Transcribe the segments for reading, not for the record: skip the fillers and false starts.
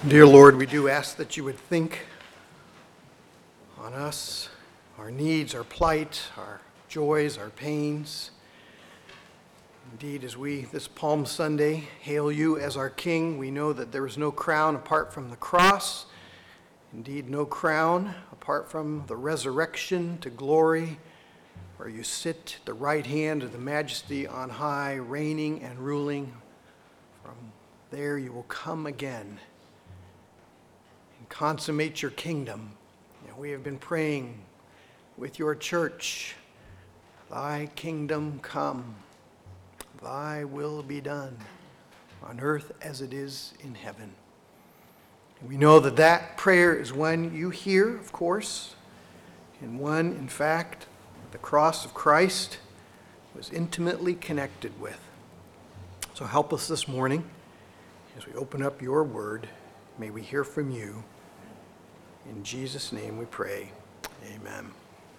Dear Lord, we do ask that you would think on us, our needs, our plight, our joys, our pains. Indeed, as we, this Palm Sunday, hail you as our King, we know that there is no crown apart from the cross. Indeed, no crown apart from the resurrection to glory, where you sit at the right hand of the Majesty on high, reigning and ruling. From there you will come again and consummate your kingdom. We have been praying with your church, thy kingdom come, thy will be done on earth as it is in heaven. And we know that that prayer is one you hear, of course, and one, in fact, the cross of Christ was intimately connected with. So help us this morning as we open up your word. May we hear from you. In Jesus' name we pray. Amen.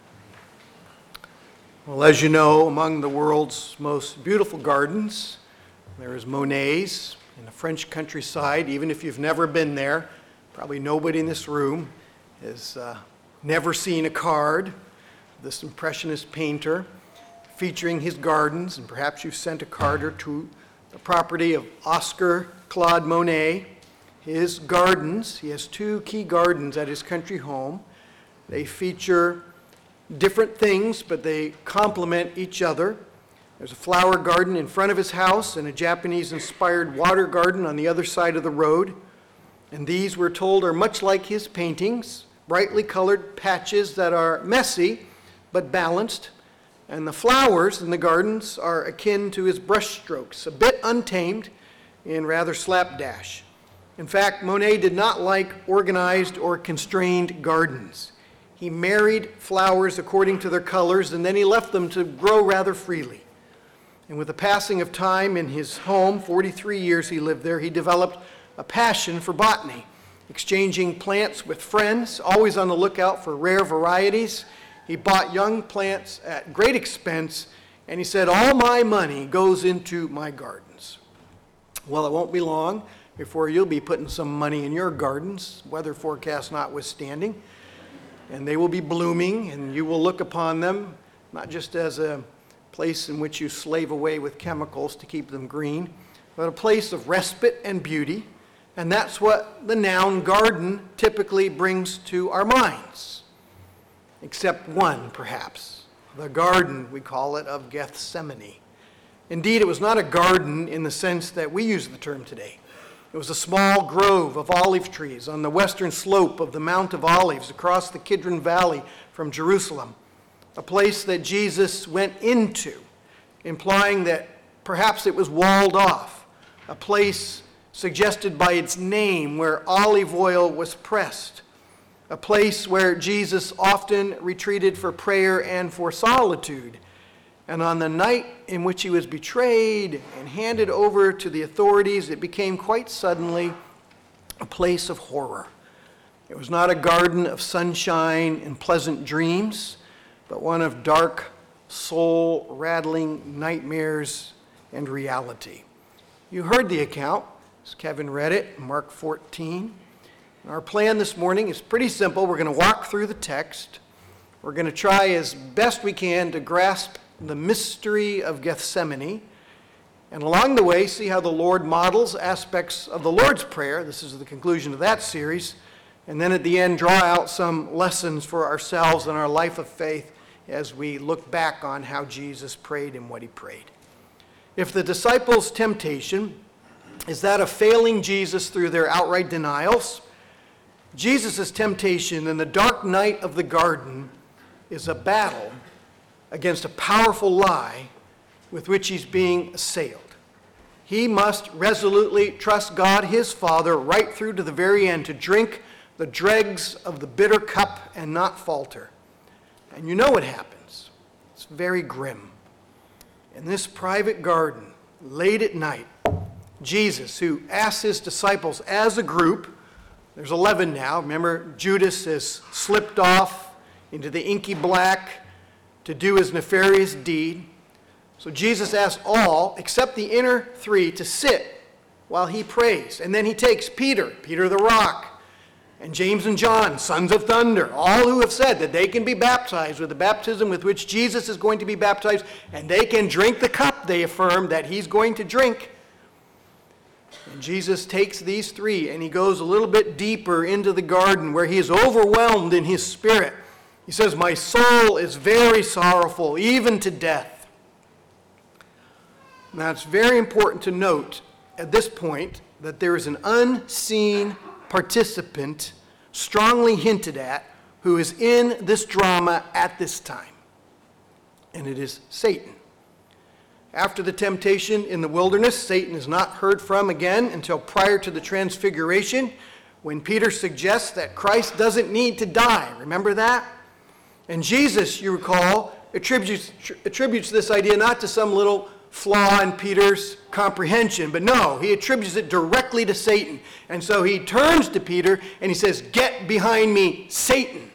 Well, as you know, among the world's most beautiful gardens, there is Monet's in the French countryside. Even if you've never been there, probably nobody in this room has never seen a card of this impressionist painter featuring his gardens, and perhaps you've sent a card or two. The property of Oscar Claude Monet. His gardens, he has two key gardens at his country home. They feature different things, but they complement each other. There's a flower garden in front of his house and a Japanese-inspired water garden on the other side of the road. And these, we're told, are much like his paintings, brightly colored patches that are messy but balanced. And the flowers in the gardens are akin to his brushstrokes, a bit untamed and rather slapdash. In fact, Monet did not like organized or constrained gardens. He married flowers according to their colors, and then he left them to grow rather freely. And with the passing of time in his home, 43 years he lived there, he developed a passion for botany, exchanging plants with friends, always on the lookout for rare varieties. He bought young plants at great expense, and he said, all my money goes into my gardens. Well, it won't be long before you'll be putting some money in your gardens, weather forecast notwithstanding, and they will be blooming, and you will look upon them not just as a place in which you slave away with chemicals to keep them green, but a place of respite and beauty, and that's what the noun garden typically brings to our minds, except one, perhaps, the garden, we call it, of Gethsemane. Indeed, it was not a garden in the sense that we use the term today. It was a small grove of olive trees on the western slope of the Mount of Olives across the Kidron Valley from Jerusalem, a place that Jesus went into, implying that perhaps it was walled off, a place suggested by its name where olive oil was pressed, a place where Jesus often retreated for prayer and for solitude. And on the night in which he was betrayed and handed over to the authorities, it became quite suddenly a place of horror. It was not a garden of sunshine and pleasant dreams, but one of dark, soul-rattling nightmares and reality. You heard the account, as Kevin read it, Mark 14. And our plan this morning is pretty simple. We're going to walk through the text. We're going to try as best we can to grasp the mystery of Gethsemane, and along the way, see how the Lord models aspects of the Lord's Prayer. This is the conclusion of that series. And then at the end, draw out some lessons for ourselves and our life of faith as we look back on how Jesus prayed and what he prayed. If the disciples' temptation is that of failing Jesus through their outright denials, Jesus' temptation in the dark night of the garden is a battle against a powerful lie with which he's being assailed. He must resolutely trust God, his Father, right through to the very end, to drink the dregs of the bitter cup and not falter. And you know what happens. It's very grim. In this private garden, late at night, Jesus, who asks his disciples as a group, there's 11 now, remember Judas has slipped off into the inky black to do his nefarious deed. So Jesus asked all, except the inner three, to sit while he prays. And then he takes Peter the rock, and James and John, sons of thunder, all who have said that they can be baptized with the baptism with which Jesus is going to be baptized, and they can drink the cup, they affirm, that he's going to drink. And Jesus takes these three and he goes a little bit deeper into the garden where he is overwhelmed in his spirit. He says, "My soul is very sorrowful, even to death." Now it's very important to note at this point that there is an unseen participant, strongly hinted at, who is in this drama at this time. And it is Satan. After the temptation in the wilderness, Satan is not heard from again until prior to the transfiguration, when Peter suggests that Christ doesn't need to die. Remember that? And Jesus, you recall, attributes this idea not to some little flaw in Peter's comprehension, but no, he attributes it directly to Satan. And so he turns to Peter and he says, "Get behind me, Satan."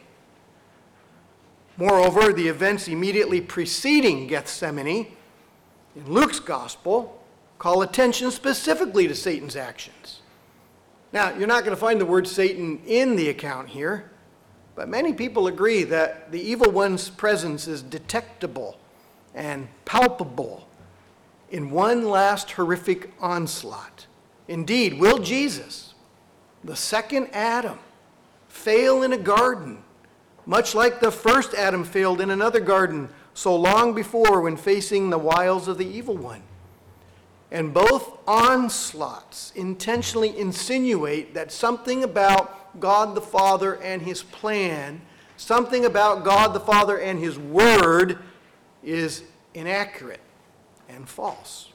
Moreover, the events immediately preceding Gethsemane in Luke's gospel call attention specifically to Satan's actions. Now, you're not going to find the word Satan in the account here, but many people agree that the evil one's presence is detectable and palpable in one last horrific onslaught. Indeed, will Jesus, the second Adam, fail in a garden, much like the first Adam failed in another garden so long before when facing the wiles of the evil one? And both onslaughts intentionally insinuate that something about God the Father and his plan, something about God the Father and his word is inaccurate and false.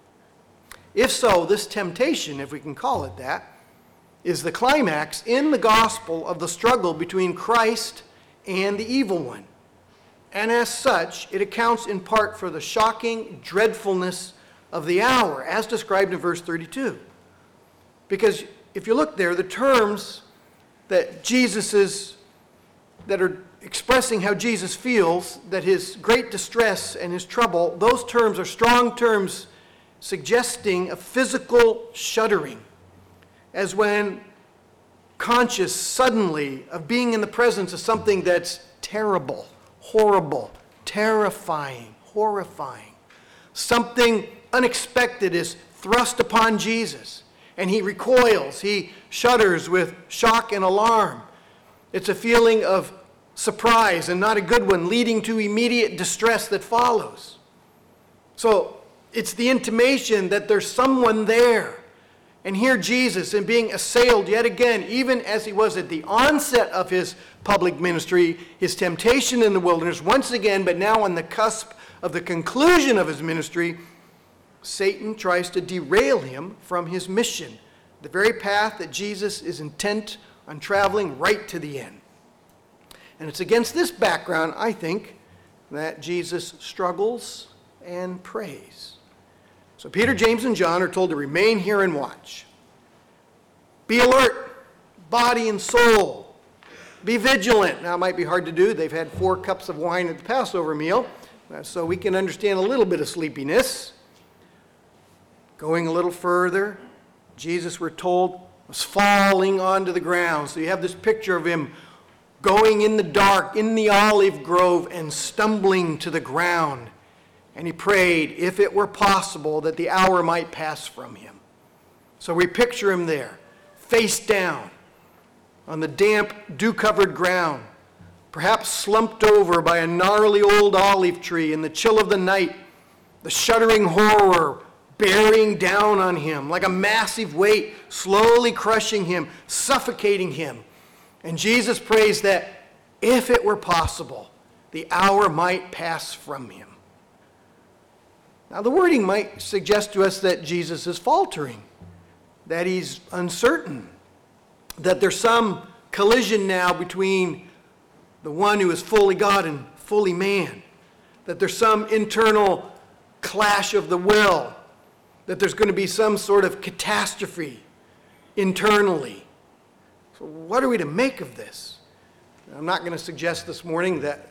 If so, this temptation, if we can call it that, is the climax in the gospel of the struggle between Christ and the evil one. And as such, it accounts in part for the shocking dreadfulness of the hour, as described in verse 32. Because if you look there, the terms that that are expressing how Jesus feels, that his great distress and his trouble, those terms are strong terms suggesting a physical shuddering, as when conscious suddenly of being in the presence of something that's terrible, horrible, terrifying, horrifying. Something unexpected is thrust upon Jesus, and he recoils, he shudders with shock and alarm. It's a feeling of surprise, and not a good one, leading to immediate distress that follows. So it's the intimation that there's someone there. And here Jesus, in being assailed yet again, even as he was at the onset of his public ministry, his temptation in the wilderness, once again, but now on the cusp of the conclusion of his ministry, Satan tries to derail him from his mission, the very path that Jesus is intent on traveling right to the end. And it's against this background, I think, that Jesus struggles and prays. So Peter, James, and John are told to remain here and watch. Be alert, body and soul. Be vigilant. Now, it might be hard to do. They've had 4 cups of wine at the Passover meal, so we can understand a little bit of sleepiness. Going a little further, Jesus, we're told, was falling onto the ground. So you have this picture of him going in the dark, in the olive grove, and stumbling to the ground. And he prayed, if it were possible, that the hour might pass from him. So we picture him there, face down, on the damp, dew-covered ground, perhaps slumped over by a gnarly old olive tree in the chill of the night, the shuddering horror bearing down on him like a massive weight, slowly crushing him, suffocating him. And Jesus prays that, if it were possible, the hour might pass from him. Now, the wording might suggest to us that Jesus is faltering, that he's uncertain, that there's some collision now between the one who is fully God and fully man, that there's some internal clash of the will, that there's going to be some sort of catastrophe internally. So what are we to make of this? I'm not going to suggest this morning that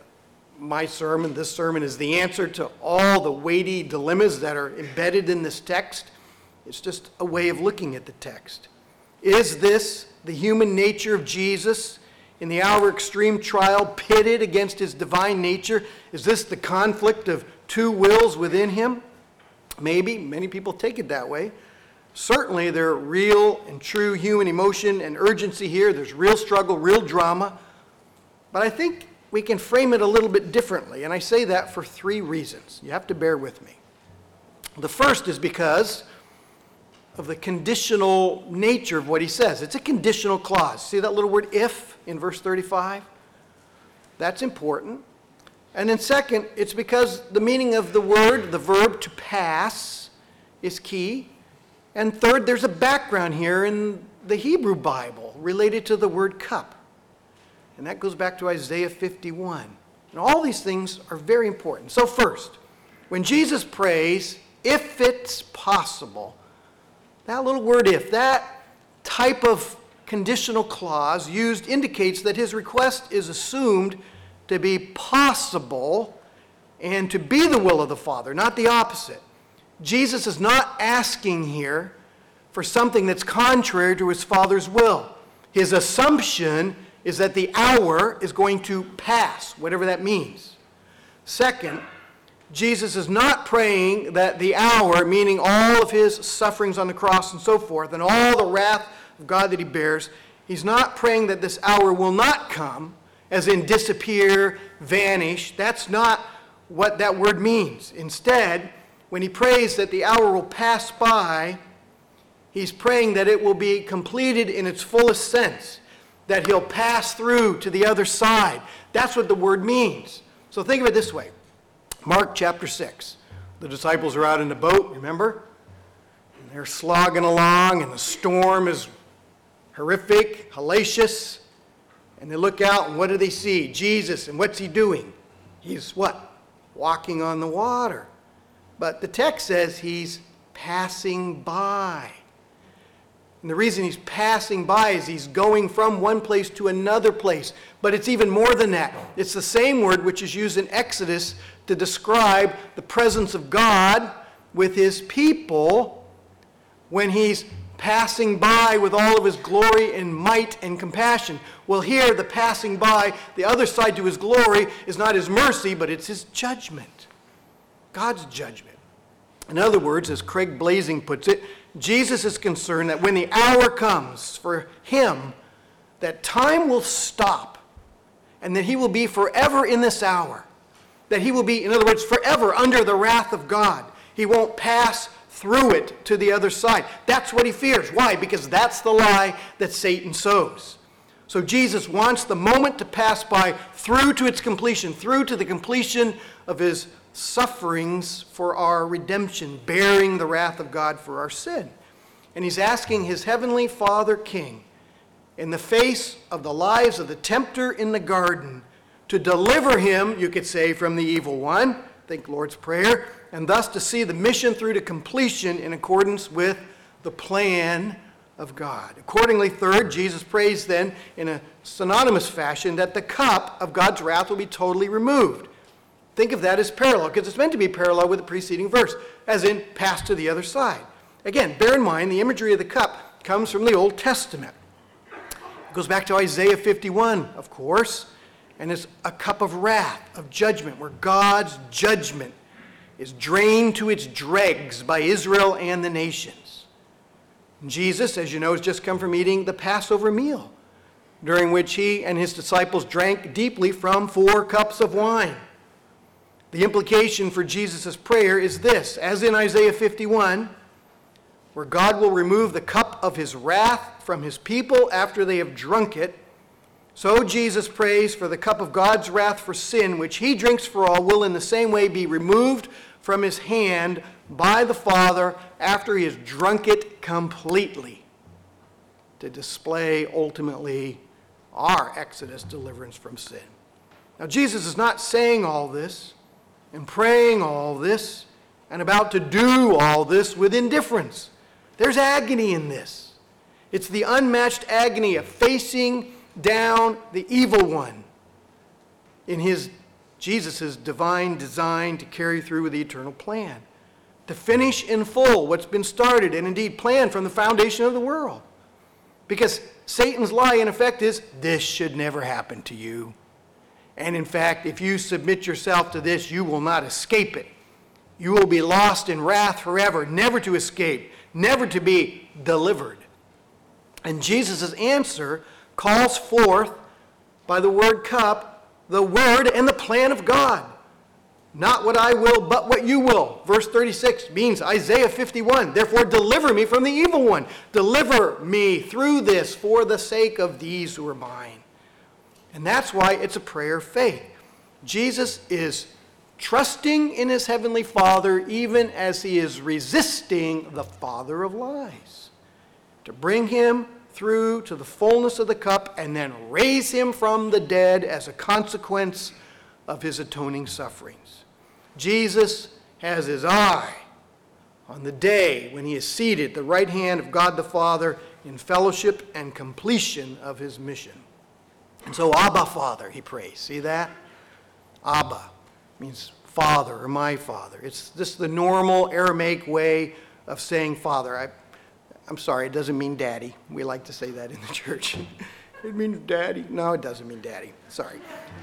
this sermon is the answer to all the weighty dilemmas that are embedded in this text. It's just a way of looking at the text. Is this the human nature of Jesus in the hour of extreme trial pitted against his divine nature? Is this the conflict of two wills within him? Maybe. Many people take it that way. Certainly there are real and true human emotion and urgency here. There's real struggle, real drama. But I think we can frame it a little bit differently, and I say that for three reasons. You have to bear with me. The first is because of the conditional nature of what he says. It's a conditional clause. See that little word if in verse 35? That's important. And then second, it's because the meaning of the word, the verb to pass, is key. And third, there's a background here in the Hebrew Bible related to the word cup. And that goes back to Isaiah 51. And all these things are very important. So first, when Jesus prays, if it's possible, that little word if, that type of conditional clause used indicates that his request is assumed to be possible and to be the will of the Father, not the opposite. Jesus is not asking here for something that's contrary to his Father's will. His assumption is that the hour is going to pass, whatever that means. Second, Jesus is not praying that the hour, meaning all of his sufferings on the cross and so forth, and all the wrath of God that he bears, he's not praying that this hour will not come, as in disappear, vanish. That's not what that word means. Instead, when he prays that the hour will pass by, he's praying that it will be completed in its fullest sense, that he'll pass through to the other side. That's what the word means. So think of it this way. Mark chapter 6. The disciples are out in the boat, remember? And they're slogging along, and the storm is horrific, hellacious. And they look out, and what do they see? Jesus, and what's he doing? He's what? Walking on the water. But the text says he's passing by. And the reason he's passing by is he's going from one place to another place. But it's even more than that. It's the same word which is used in Exodus to describe the presence of God with his people when he's passing by with all of his glory and might and compassion. Well, here, the passing by, the other side to his glory, is not his mercy, but it's his judgment. God's judgment. In other words, as Craig Blazing puts it, Jesus is concerned that when the hour comes for him, that time will stop and that he will be forever in this hour. That he will be, in other words, forever under the wrath of God. He won't pass through it to the other side. That's what he fears. Why? Because that's the lie that Satan sows. So Jesus wants the moment to pass by through to its completion, through to the completion of his sufferings for our redemption, bearing the wrath of God for our sin. And he's asking his heavenly Father King, in the face of the lies of the tempter in the garden, to deliver him, you could say, from the evil one, think Lord's Prayer, and thus to see the mission through to completion in accordance with the plan of God. Accordingly, third, Jesus prays then in a synonymous fashion that the cup of God's wrath will be totally removed. Think of that as parallel, because it's meant to be parallel with the preceding verse, as in pass to the other side. Again, bear in mind the imagery of the cup comes from the Old Testament. It goes back to Isaiah 51, of course, and it's a cup of wrath, of judgment, where God's judgment is drained to its dregs by Israel and the nations. And Jesus, as you know, has just come from eating the Passover meal, during which he and his disciples drank deeply from 4 cups of wine. The implication for Jesus' prayer is this, as in Isaiah 51, where God will remove the cup of his wrath from his people after they have drunk it, so Jesus prays for the cup of God's wrath for sin, which he drinks for all, will in the same way be removed from his hand by the Father after he has drunk it completely, to display ultimately our exodus, deliverance from sin. Now, Jesus is not saying all this and praying all this and about to do all this with indifference. There's agony in this. It's the unmatched agony of facing down the evil one in Jesus' divine design to carry through with the eternal plan. to finish in full what's been started and indeed planned from the foundation of the world. Because Satan's lie, in effect, is this should never happen to you. And in fact, if you submit yourself to this, you will not escape it. You will be lost in wrath forever, never to escape, never to be delivered. And Jesus' answer calls forth by the word cup, the word and the plan of God. Not what I will, but what you will. Verse 36 means Isaiah 51. Therefore, deliver me from the evil one. Deliver me through this for the sake of these who are mine. And that's why it's a prayer of faith. Jesus is trusting in his heavenly Father even as he is resisting the father of lies, to bring him through to the fullness of the cup and then raise him from the dead as a consequence of his atoning sufferings. Jesus has his eye on the day when he is seated at the right hand of God the Father in fellowship and completion of his mission. And so, Abba, Father, he prays. See that? Abba means father or my father. It's just the normal Aramaic way of saying father. I'm sorry, it doesn't mean daddy. We like to say that in the church. It means daddy. No, it doesn't mean daddy. Sorry.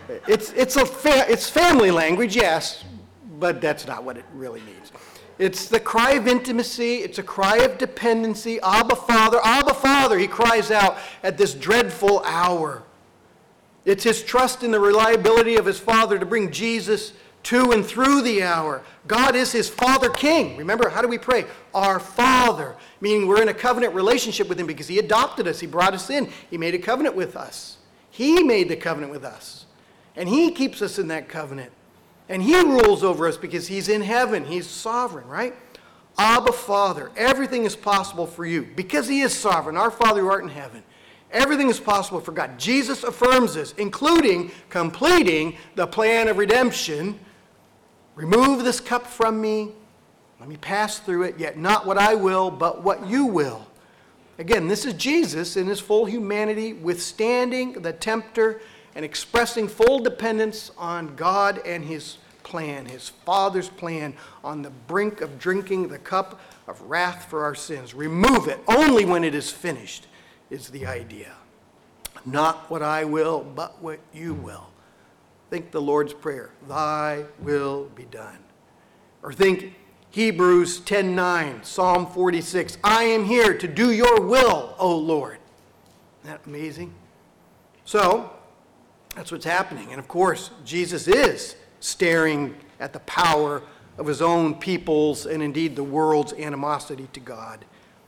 It's family language, yes, but that's not what it really means. It's the cry of intimacy. It's a cry of dependency. Abba, Father, he cries out at this dreadful hour. It's his trust in the reliability of his Father to bring Jesus to and through the hour. God is his Father King. Remember, how do we pray? Our Father, meaning we're in a covenant relationship with him because he adopted us. He brought us in. He made a covenant with us. He made the covenant with us. And he keeps us in that covenant. And he rules over us because he's in heaven. He's sovereign, right? Abba, Father, everything is possible for you because he is sovereign. Our Father who art in heaven. Everything is possible for God. Jesus affirms this, including completing the plan of redemption. Remove this cup from me. Let me pass through it, yet not what I will, but what you will. Again, this is Jesus in his full humanity, withstanding the tempter and expressing full dependence on God and his plan, his Father's plan, on the brink of drinking the cup of wrath for our sins. Remove it only when it is finished, is the idea. Not what I will, but what you will. Think the Lord's Prayer, thy will be done. Or think Hebrews 10:9, Psalm 46, I am here to do your will, O Lord. Isn't that amazing? So, that's what's happening. And of course, Jesus is staring at the power of his own people's and indeed the world's animosity to God.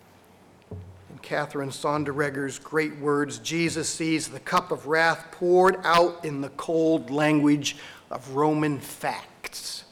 In Catherine Sonderegger's great words, Jesus sees the cup of wrath poured out in the cold language of Roman facts.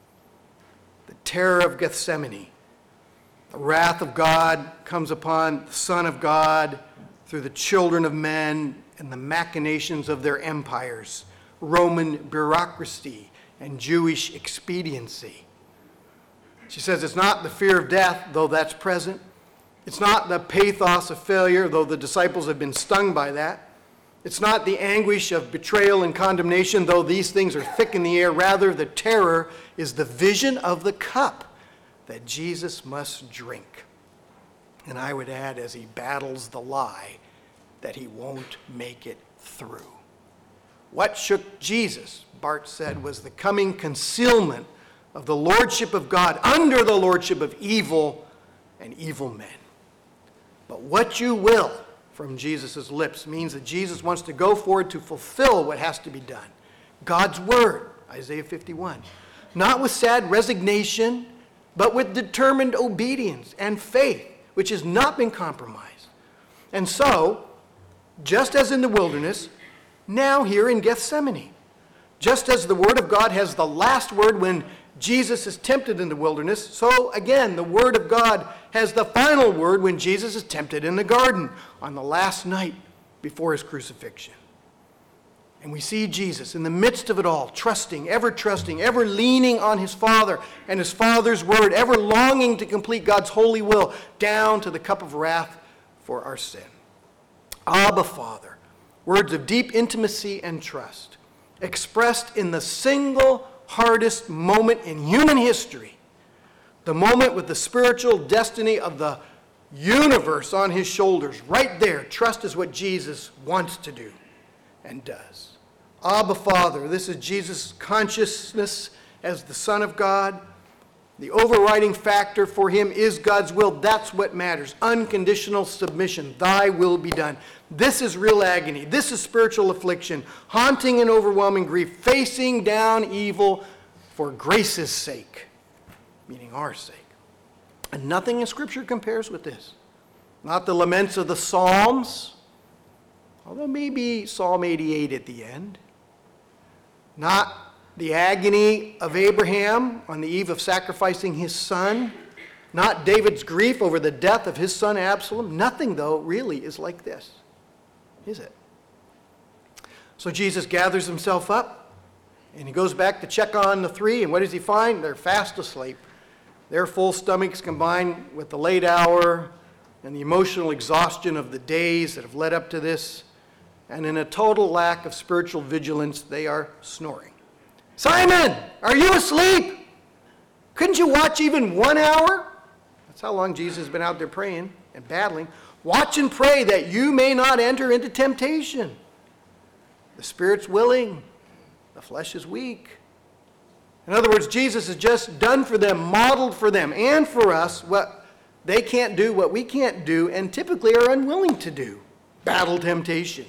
The terror of Gethsemane. The wrath of God comes upon the Son of God through the children of men and the machinations of their empires, Roman bureaucracy and Jewish expediency. She says it's not the fear of death, though that's present. It's not the pathos of failure, though the disciples have been stung by that. It's not the anguish of betrayal and condemnation, though these things are thick in the air. Rather, the terror is the vision of the cup that Jesus must drink. And I would add, as he battles the lie, that he won't make it through. What shook Jesus, Barth said, was the coming concealment of the lordship of God under the lordship of evil and evil men. But what you will from Jesus' lips means that Jesus wants to go forward to fulfill what has to be done. God's word, Isaiah 51. Not with sad resignation, but with determined obedience and faith, which has not been compromised. And so, just as in the wilderness, now here in Gethsemane. Just as the word of God has the last word when Jesus is tempted in the wilderness, so again, the word of God has the final word when Jesus is tempted in the garden on the last night before his crucifixion. And we see Jesus in the midst of it all, trusting, ever leaning on his Father and his Father's word, ever longing to complete God's holy will down to the cup of wrath for our sin. Abba, Father, words of deep intimacy and trust, expressed in the single hardest moment in human history, The moment with the spiritual destiny of the universe on his shoulders. Right there, trust is what Jesus wants to do and does. Abba, Father, this is Jesus' consciousness as the Son of God. The overriding factor for him is God's will. That's what matters. Unconditional submission. Thy will be done. This is real agony. This is spiritual affliction, haunting and overwhelming grief, facing down evil for grace's sake, meaning our sake. And nothing in Scripture compares with this. Not the laments of the Psalms, although maybe Psalm 88 at the end. Not the agony of Abraham on the eve of sacrificing his son. Not David's grief over the death of his son Absalom. Nothing, though, really is like this, is it? So Jesus gathers himself up, and he goes back to check on the three, and what does he find? They're fast asleep. Their full stomachs combined with the late hour and the emotional exhaustion of the days that have led up to this, and in a total lack of spiritual vigilance, they are snoring. Simon, are you asleep? Couldn't you watch even 1 hour? That's how long Jesus has been out there praying and battling. Watch and pray that you may not enter into temptation. The spirit's willing, the flesh is weak. In other words, Jesus has just done for them, modeled for them, and for us what they can't do, what we can't do, and typically are unwilling to do. Battle temptation.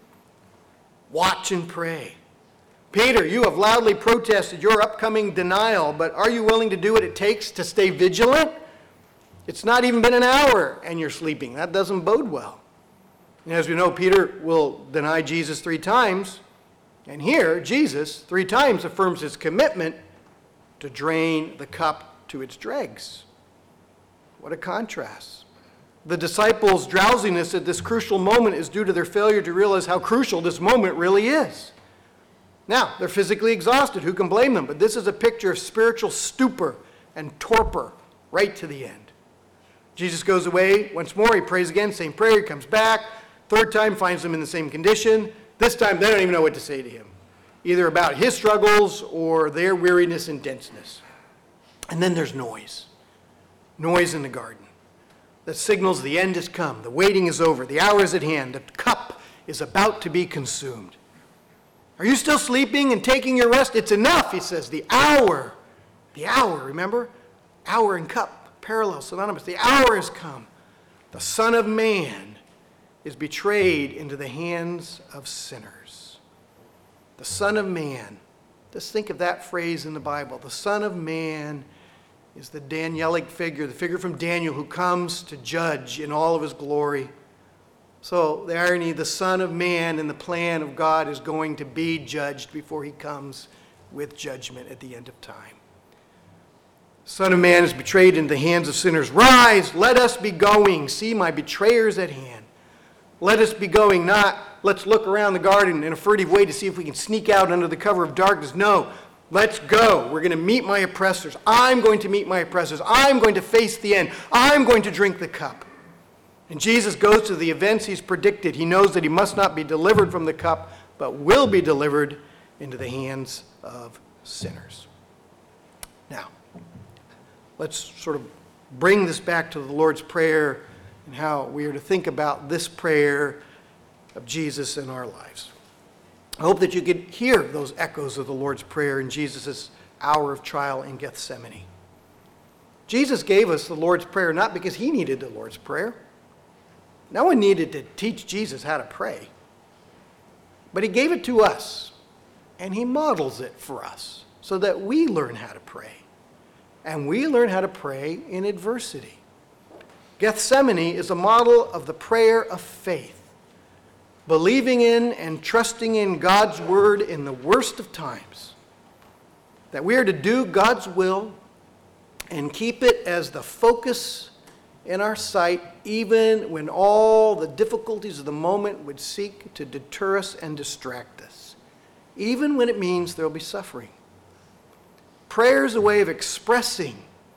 Watch and pray. Peter, you have loudly protested your upcoming denial, but are you willing to do what it takes to stay vigilant? It's not even been an hour and you're sleeping. That doesn't bode well. And as we know, Peter will deny Jesus 3 times. And here, Jesus 3 times affirms his commitment to drain the cup to its dregs. What a contrast. The disciples' drowsiness at this crucial moment is due to their failure to realize how crucial this moment really is. Now, they're physically exhausted. Who can blame them? But this is a picture of spiritual stupor and torpor right to the end. Jesus goes away once more. He prays again, same prayer. He comes back. 3rd time, finds them in the same condition. This time, they don't even know what to say to him, either about his struggles or their weariness and denseness. And then there's noise. Noise in the garden that signals the end has come. The waiting is over. The hour is at hand. The cup is about to be consumed. Are you still sleeping and taking your rest? It's enough, he says. The hour, remember? Hour and cup, parallel, synonymous. The hour has come. The Son of Man is betrayed into the hands of sinners. The Son of Man. Just think of that phrase in the Bible. The Son of Man is the Danielic figure, the figure from Daniel who comes to judge in all of his glory. So the irony, the Son of Man in the plan of God is going to be judged before he comes with judgment at the end of time. Son of Man is betrayed into the hands of sinners. Rise, let us be going. See, my betrayer's at hand. Let us be going, not let's look around the garden in a furtive way to see if we can sneak out under the cover of darkness. No, let's go. We're going to meet my oppressors. I'm going to meet my oppressors. I'm going to face the end. I'm going to drink the cup. And Jesus goes to the events he's predicted. He knows that he must not be delivered from the cup, but will be delivered into the hands of sinners. Now, let's sort of bring this back to the Lord's Prayer and how we are to think about this prayer of Jesus in our lives. I hope that you could hear those echoes of the Lord's Prayer in Jesus' hour of trial in Gethsemane. Jesus gave us the Lord's Prayer not because he needed the Lord's Prayer. No one needed to teach Jesus how to pray. But he gave it to us, and he models it for us so that we learn how to pray. And we learn how to pray in adversity. Gethsemane is a model of the prayer of faith, believing in and trusting in God's word in the worst of times, that we are to do God's will and keep it as the focus in our sight, even when all the difficulties of the moment would seek to deter us and distract us, even when it means there will be suffering. Prayer is a way of expressing,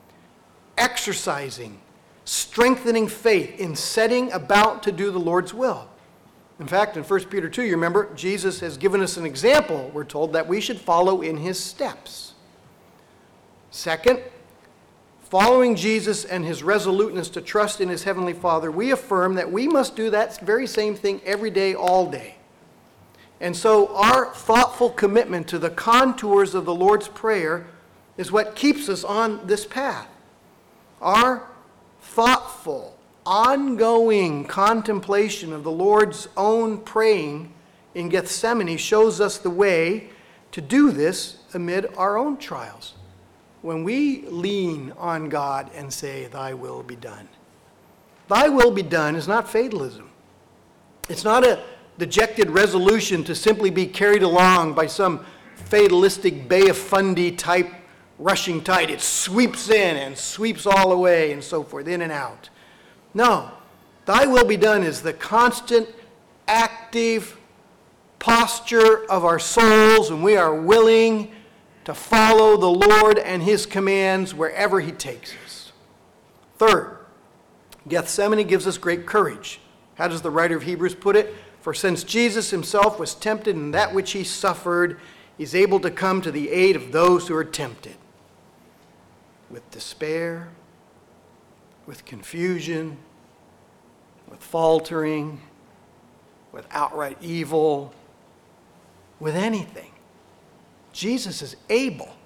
exercising, strengthening faith in setting about to do the Lord's will. In fact, in 1 Peter 2, you remember, Jesus has given us an example, we're told, that we should follow in his steps. Second, following Jesus and his resoluteness to trust in his heavenly Father, we affirm that we must do that very same thing every day, all day. And so our thoughtful commitment to the contours of the Lord's Prayer is what keeps us on this path. Our thoughtful, ongoing contemplation of the Lord's own praying in Gethsemane shows us the way to do this amid our own trials. When we lean on God and say, "Thy will be done." Thy will be done is not fatalism. It's not a dejected resolution to simply be carried along by some fatalistic Bay of Fundy type rushing tide. It sweeps in and sweeps all away and so forth, in and out. No, thy will be done is the constant, active posture of our souls, and we are willing to follow the Lord and his commands wherever he takes us. Third, Gethsemane gives us great courage. How does the writer of Hebrews put it? For since Jesus himself was tempted in that which he suffered, he's able to come to the aid of those who are tempted. With despair, with confusion, with faltering, with outright evil, with anything. Jesus is able.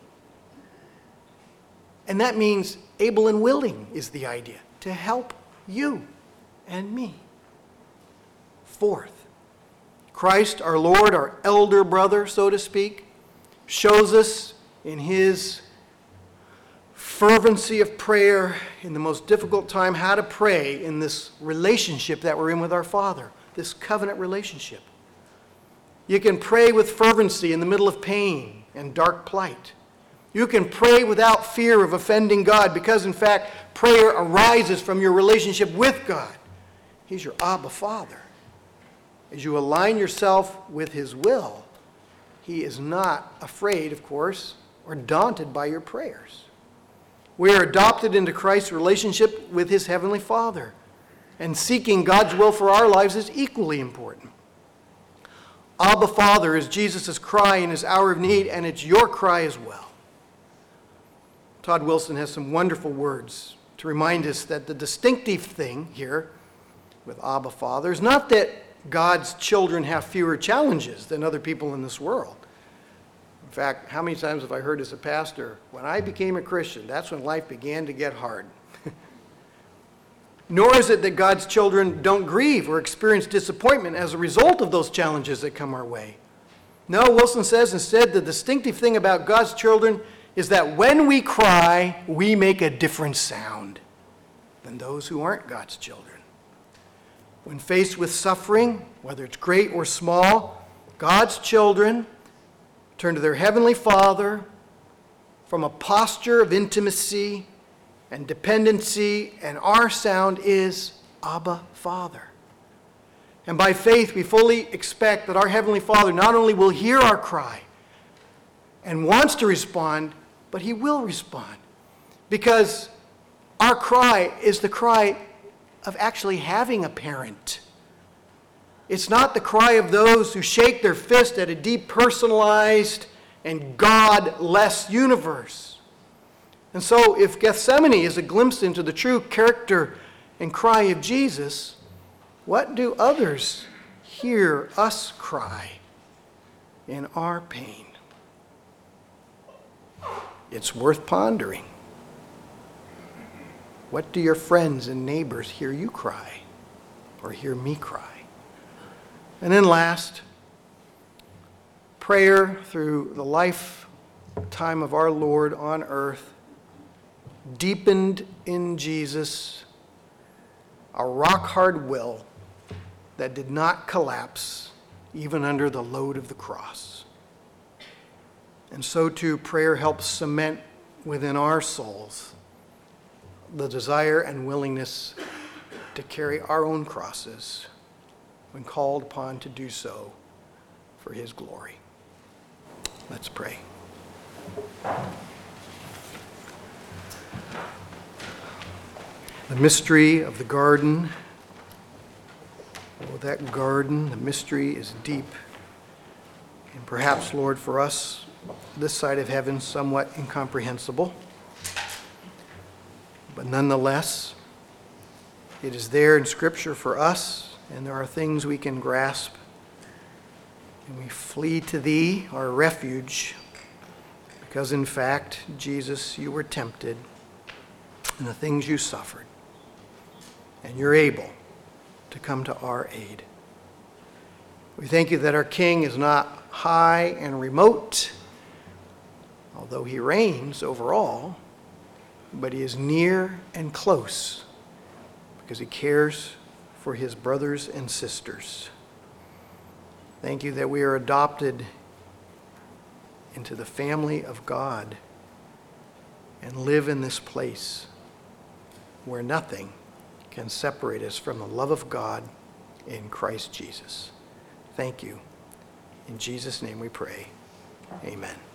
And that means able and willing is the idea, to help you and me. Fourth, Christ, our Lord, our elder brother, so to speak, shows us in his fervency of prayer in the most difficult time how to pray in this relationship that we're in with our Father, this covenant relationship. You can pray with fervency in the middle of pain and dark plight. You can pray without fear of offending God because, in fact, prayer arises from your relationship with God. He's your Abba Father. As you align yourself with his will, he is not afraid, of course, or daunted by your prayers. We are adopted into Christ's relationship with his heavenly Father, and seeking God's will for our lives is equally important. Abba Father is Jesus' cry in his hour of need, and it's your cry as well. Todd Wilson has some wonderful words to remind us that the distinctive thing here with Abba Father is not that God's children have fewer challenges than other people in this world. In fact, how many times have I heard as a pastor, when I became a Christian, that's when life began to get hard. Nor is it that God's children don't grieve or experience disappointment as a result of those challenges that come our way. No, Wilson says instead the distinctive thing about God's children is that when we cry, we make a different sound than those who aren't God's children. When faced with suffering, whether it's great or small, God's children turn to their heavenly Father from a posture of intimacy and dependency, and our sound is Abba, Father. And by faith, we fully expect that our Heavenly Father not only will hear our cry and wants to respond, but he will respond. Because our cry is the cry of actually having a parent. It's not the cry of those who shake their fist at a depersonalized and God-less universe. And so if Gethsemane is a glimpse into the true character and cry of Jesus, what do others hear us cry in our pain? It's worth pondering. What do your friends and neighbors hear you cry or hear me cry? And then last, prayer through the lifetime of our Lord on earth deepened in Jesus a rock-hard will that did not collapse even under the load of the cross. And so too, prayer helps cement within our souls the desire and willingness to carry our own crosses when called upon to do so for his glory. Let's pray. The mystery of the garden, that garden, the mystery is deep. And perhaps, Lord, for us, this side of heaven, somewhat incomprehensible. But nonetheless, it is there in Scripture for us, and there are things we can grasp. And we flee to Thee, our refuge, because in fact, Jesus, You were tempted in the things You suffered, and You're able to come to our aid. We thank You that our King is not high and remote, although He reigns over all, but He is near and close because He cares for His brothers and sisters. Thank You that we are adopted into the family of God and live in this place where nothing can separate us from the love of God in Christ Jesus. Thank You. In Jesus' name we pray. Amen.